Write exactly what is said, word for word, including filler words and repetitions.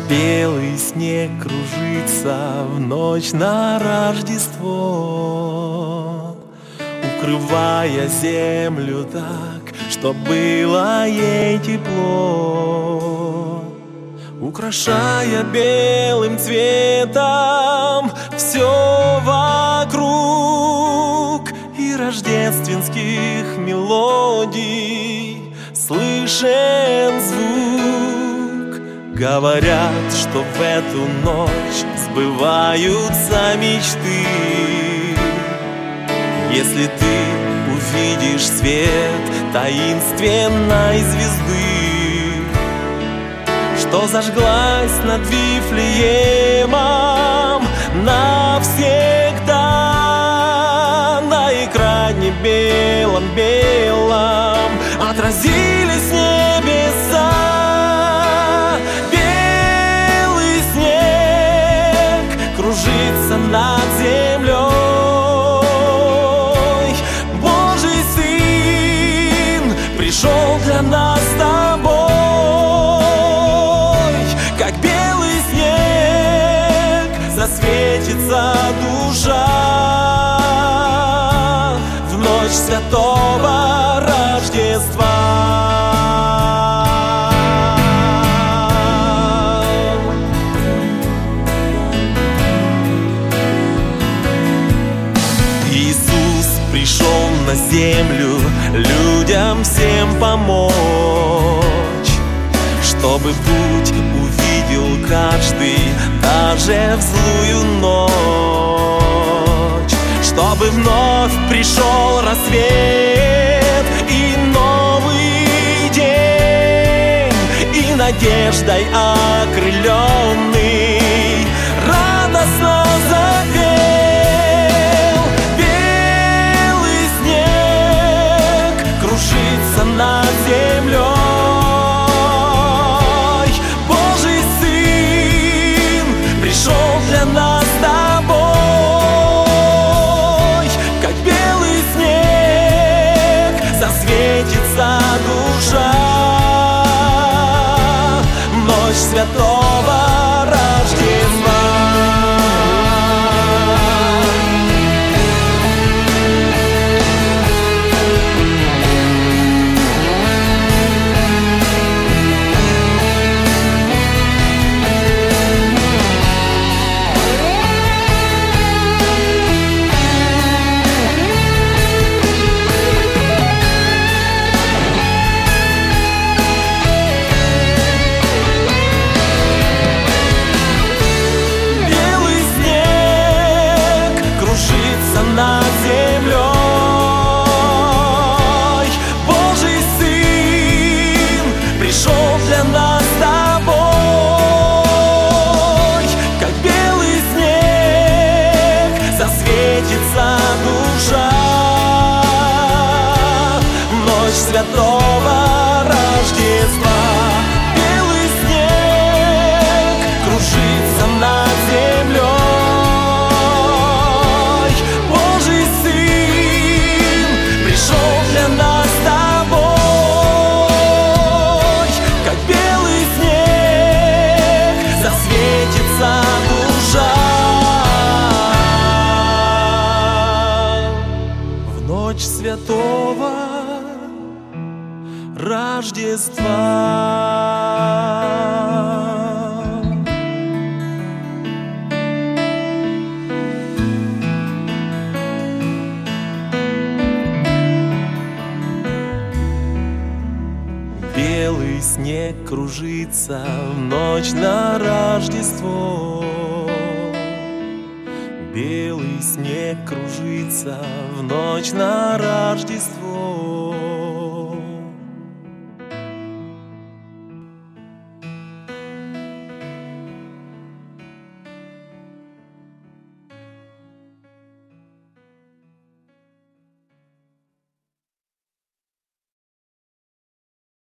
Белый снег кружится в ночь на Рождество, укрывая землю так, что было ей тепло, украшая белым цветом все вокруг, и рождественских мелодий слышен звук. Говорят, что в эту ночь сбываются мечты. Если ты увидишь свет таинственной звезды, что зажглась над Вифлеемом навсегда, на экране белом-белом отразились небеса. Кружится над землей, Божий Сын пришел для нас с тобой. Как белый снег засветится душа в ночь святого Рождества. Пришел на землю людям всем помочь, чтобы путь увидел каждый даже в злую ночь, чтобы вновь пришел рассвет и новый день, и надеждой окрыленный радостно запел. Над землей Божий Сын пришел для нас с тобой. Как белый снег засветится душа в ночь святого Рождества. Над землей Божий Сын пришел для нас с тобой. Как белый снег засветится душа в ночь святого Рождества. Белый снег кружится над землей. Для нас с тобой, как белый снег засветится душа в ночь святого Рождества. Белый снег кружится в ночь на Рождество. Белый снег кружится в ночь на Рождество.